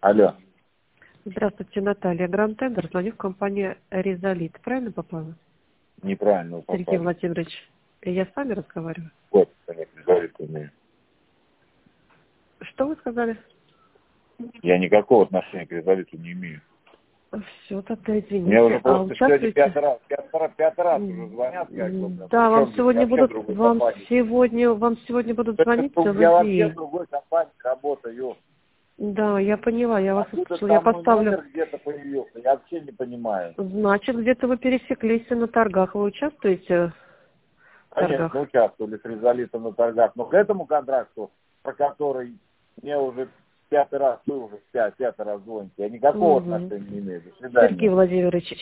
Алло. Здравствуйте, Наталья. Гранд Тендер, звоню в компанию Резолит. Правильно попала? Неправильно вы Сергей попали. Владимирович, я с вами разговариваю? Вот, конечно, говорит умею. Что вы сказали? Я никакого отношения к резолюту не имею. Все, тогда извините. Мне уже просто сегодня Участвуете? пятый раз уже звонят, как бы, Да, вам причем здесь сегодня вообще будут, другой компании. вам сегодня будут звонить Я целый вообще в день. другой компании работаю. Да, я поняла, я вас Откуда услышала. Я там мой поставлю. номер где-то появился, я вообще не понимаю. Значит, где-то вы пересеклись на торгах. Вы участвуете в Конечно, торгах? участвовали с резолитом на торгах, но к этому контракту, про который мне уже пятый раз, вы уже пятый раз звоните, я никакого Угу. отношения не имею. До Сергей свидания. Владимирович,